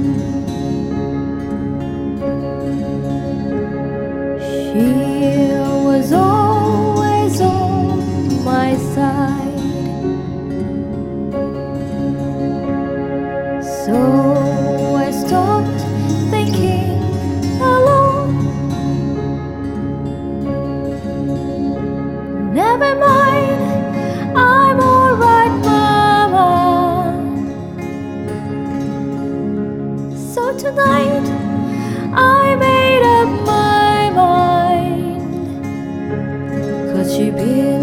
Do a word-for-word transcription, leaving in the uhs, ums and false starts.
She was always on my side, so I stopped thinking alone. Never mind, I'm alright, mama. So tonight I made up my mind, 'cause she been